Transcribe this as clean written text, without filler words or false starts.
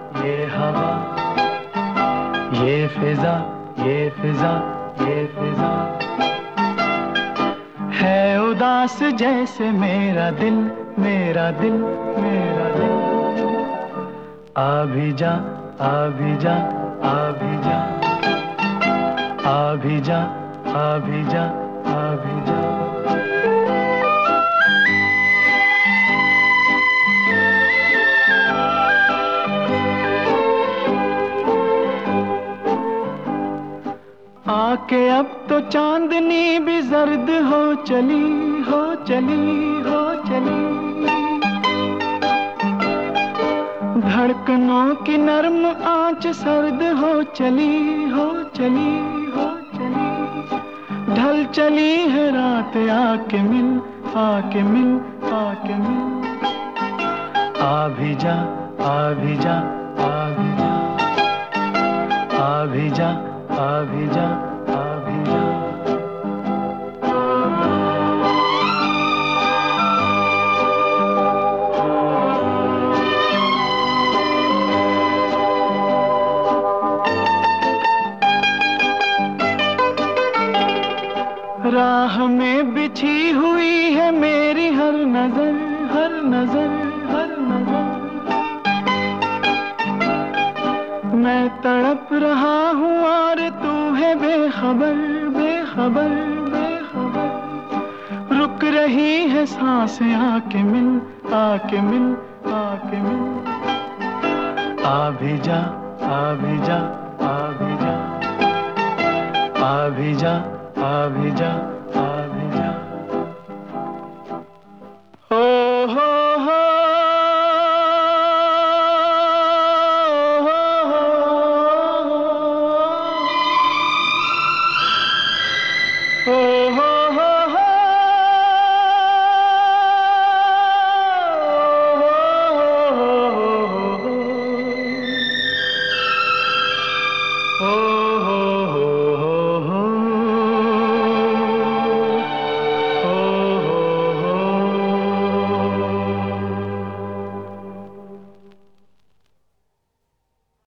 ये हवा, ये फिजा, ये फिजा, ये फिजा है उदास जैसे मेरा दिल, मेरा दिल, मेरा दिल। आ भी जा, आ भी जा, आ भी जा, आ भी जा, आ भी जा, आ भी जा। आके अब तो चांदनी भी जर्द हो चली, हो चली, हो चली। धड़कनों की नर्म आंच सर्द हो चली, हो चली, हो चली। ढल चली है रात, आके मिल, आके मिल, आके मिल। आ भी जा, आ भी जा, आ भी जा, आ भी जा, आ भी जा, आ भी जा। राह में बिछी हुई है मेरी हर नजर, हर नजर, हर नजर। मैं तड़प रहा हूँ और तू है बेखबर, बेखबर, बेखबर। रुक रही है सांसें, आके मिल, आके मिल, आके मिल। आ भी जा, आ भी जा, आ भी जा, आ भी जा, आ भी जा, आ भी जा। ओ हो हो, ओ हो हो हो, हो हो